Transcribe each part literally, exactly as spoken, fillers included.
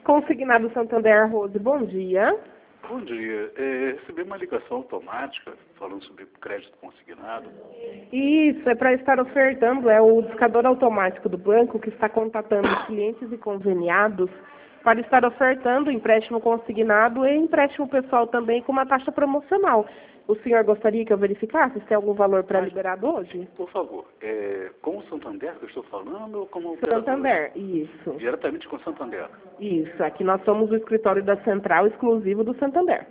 Consignado Santander Rose, bom dia. Bom dia. É, recebi uma ligação automática falando sobre crédito consignado. Isso, é para estar ofertando, é o discador automático do banco que está contatando os clientes e conveniados para estar ofertando empréstimo consignado e empréstimo pessoal também com uma taxa promocional. O senhor gostaria que eu verificasse se tem algum valor pré-liberado hoje? Por favor, é com o Santander que eu estou falando ou como Santander, isso. Diretamente com o Santander. Isso, aqui nós somos o escritório da Central exclusivo do Santander.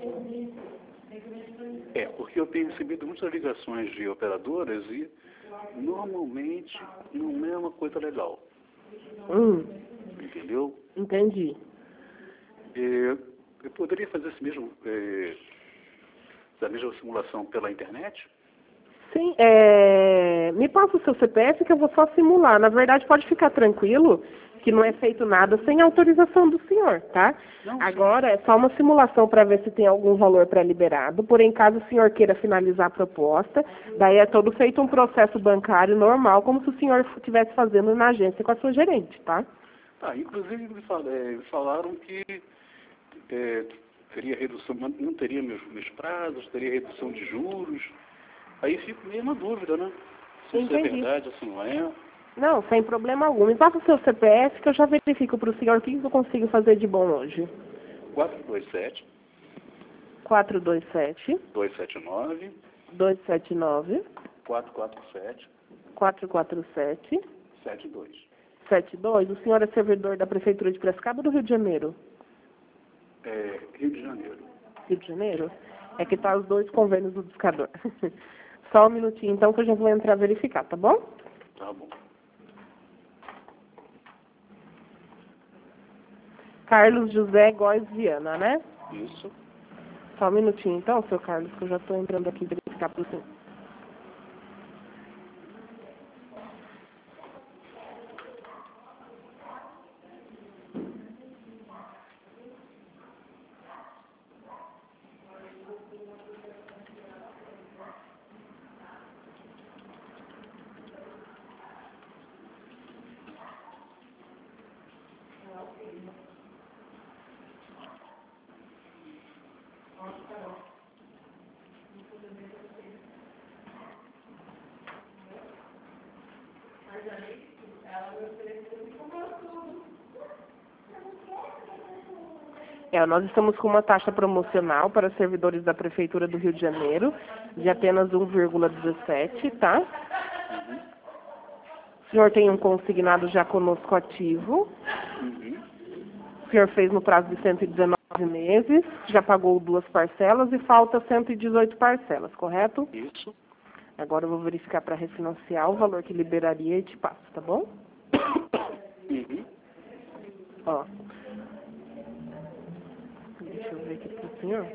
É, porque eu tenho recebido muitas ligações de operadoras e normalmente não é uma coisa legal. Hum, Entendeu? entendi. É, eu poderia fazer esse mesmo, é, essa mesma simulação pela internet? Sim, é... me passa o seu C P F que eu vou só simular. Na verdade, pode ficar tranquilo que não é feito nada sem autorização do senhor, tá? Não, Agora é só uma simulação para ver se tem algum valor pré-liberado. Porém, caso o senhor queira finalizar a proposta, daí é todo feito um processo bancário normal, como se o senhor estivesse fazendo na agência com a sua gerente, tá? Tá, inclusive me fal- é, falaram que é, teria redução, não teria meus, meus prazos, teria redução de juros. Aí fico meio na dúvida, né? Se isso é Entendi. verdade, se não é. Não, sem problema algum. Me passa o seu C P F que eu já verifico para o senhor o que eu consigo fazer de bom hoje. quatro dois sete, quatro dois sete, dois sete nove, dois sete nove, quatro quatro sete, quatro quatro sete, sete dois. sete dois. O senhor é servidor da Prefeitura de Piracicaba ou do Rio de Janeiro? É, Rio de Janeiro. Rio de Janeiro? É que tá os dois convênios do discador. Só um minutinho, então, que eu já vou entrar verificar, tá bom? Tá bom. Carlos José Góes Viana, né? Isso. Só um minutinho, então, seu Carlos, que eu já estou entrando aqui verificar para o senhor. É, nós estamos com uma taxa promocional para servidores da Prefeitura do Rio de Janeiro de apenas um vírgula dezessete, tá? O senhor tem um consignado já conosco ativo. Uhum. O senhor fez no prazo de cento e dezenove meses, já pagou duas parcelas e falta cento e dezoito parcelas, correto? Isso. Agora eu vou verificar para refinanciar o valor que liberaria e te passo, tá bom? Uhum. Ó. Deixa eu ver aqui pro senhor.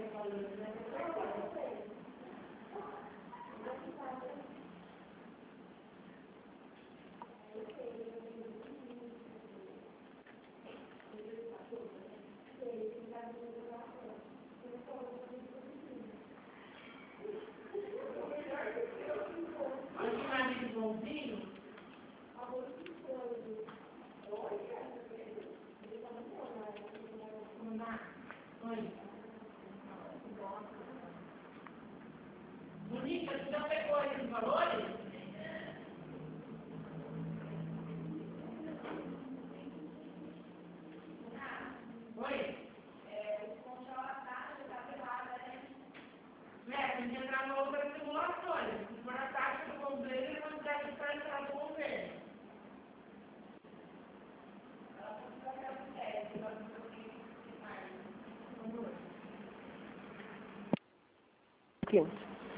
Cliente.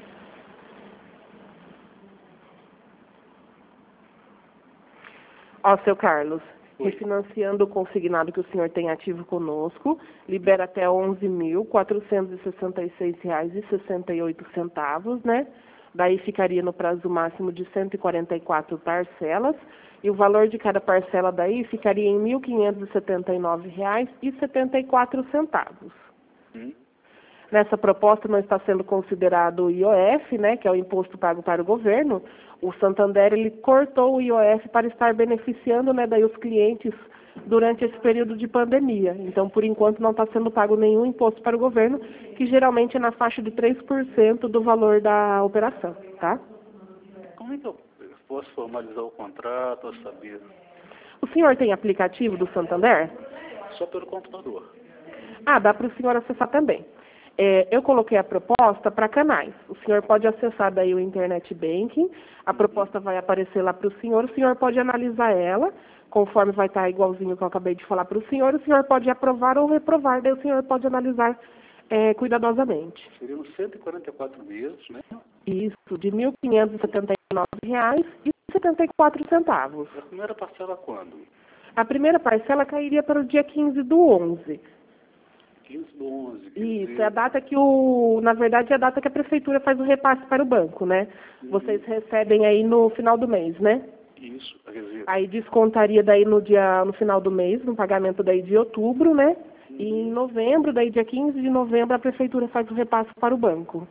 Ó, seu Carlos, Oi. refinanciando o consignado que o senhor tem ativo conosco, libera até onze mil quatrocentos e sessenta e seis reais e sessenta e oito centavos, né? Daí ficaria no prazo máximo de cento e quarenta e quatro parcelas, e o valor de cada parcela daí ficaria em mil quinhentos e setenta e nove reais e setenta e quatro centavos. Hum. nessa proposta não está sendo considerado o I O F, né, que é o imposto pago para o governo. O Santander ele cortou o I O F para estar beneficiando, né, daí os clientes durante esse período de pandemia. Então, por enquanto, não está sendo pago nenhum imposto para o governo, que geralmente é na faixa de três por cento do valor da operação, tá? Como é que eu posso formalizar o contrato, a saber? O senhor tem aplicativo do Santander? Só pelo computador. Ah, dá para o senhor acessar também. É, eu coloquei a proposta para canais. O senhor pode acessar daí o Internet Banking, a proposta vai aparecer lá para o senhor, o senhor pode analisar ela, conforme vai estar igualzinho que eu acabei de falar para o senhor, o senhor pode aprovar ou reprovar, daí o senhor pode analisar é, cuidadosamente. Seriam cento e quarenta e quatro meses, né? Isso, de mil quinhentos e setenta e nove reais e setenta e quatro centavos. A primeira parcela quando? A primeira parcela cairia para o dia quinze do onze. quinze do onze. Isso, dizer... é a data que o, na verdade é a data que a prefeitura faz o repasse para o banco, né? Uhum. Vocês recebem aí no final do mês, né? Isso, quer dizer... Aí descontaria daí no dia, no final do mês, no pagamento daí de outubro, né? Uhum. E em novembro, daí dia quinze de novembro, a prefeitura faz o repasse para o banco.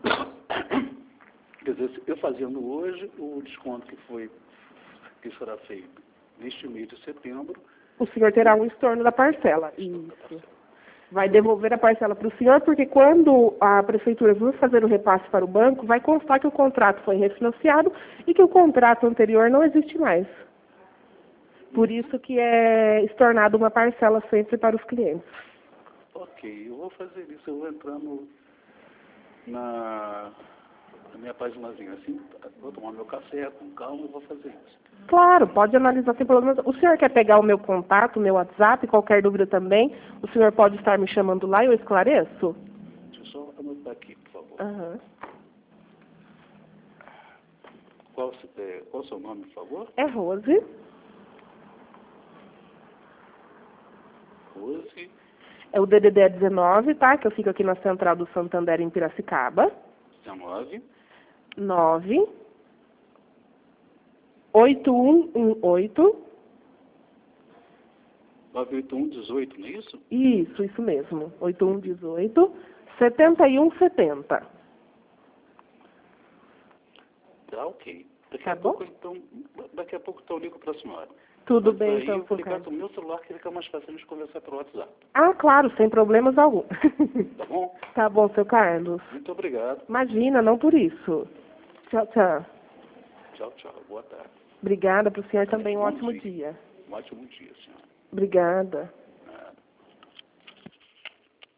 Quer dizer, eu fazendo hoje, o desconto que foi, que será feito neste mês de setembro... O senhor terá um estorno da parcela. Isso. Vai devolver a parcela para o senhor, porque quando a prefeitura for fazer o repasse para o banco, vai constar que o contrato foi refinanciado e que o contrato anterior não existe mais. Por isso que é estornado uma parcela sempre para os clientes. Ok, eu vou fazer isso, eu vou entrar no, na, na minha paginazinha, assim, vou tomar meu café com calma e vou fazer isso. Claro, pode analisar sem problema. O senhor quer pegar o meu contato, o meu WhatsApp, qualquer dúvida também, o senhor pode estar me chamando lá e eu esclareço? Deixa eu só anotar aqui, por favor. Uhum. Qual, é, qual o seu nome, por favor? É Rose. Rose. É o D D D dezenove, tá? Que eu fico aqui na central do Santander em Piracicaba. dezenove. nove oito um um oito. nove oito um, dezoito, não é isso? Isso, isso mesmo. oito um um oito, setenta e um setenta. Tá, ok. Daqui Tá a bom? pouco, então, daqui a pouco então, eu ligo para a senhora. Tudo Mas bem, aí então, eu vou seu ligar Carlos. do meu celular que fica mais fácil a gente conversar pelo WhatsApp. Ah, claro, sem problemas algum. Tá bom? Tá bom, seu Carlos. Muito obrigado. Imagina, não por isso. Tchau, tchau. Tchau, tchau. Boa tarde. Obrigada para o senhor também. Um Bom ótimo dia. dia. Um ótimo dia, senhora. Obrigada.